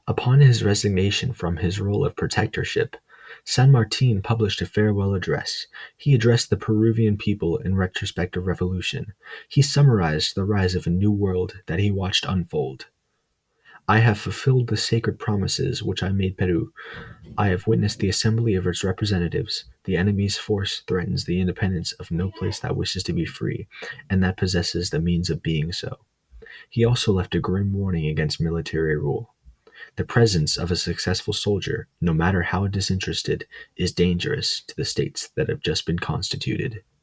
Upon his resignation from his role of protectorship, San Martin published a farewell address. He addressed the Peruvian people in retrospect of revolution. He summarized the rise of a new world that he watched unfold. I have fulfilled the sacred promises which I made Peru. I have witnessed the assembly of its representatives. The enemy's force threatens the independence of no place that wishes to be free, and that possesses the means of being so. He also left a grim warning against military rule. The presence of a successful soldier, no matter how disinterested, is dangerous to the states that have just been constituted.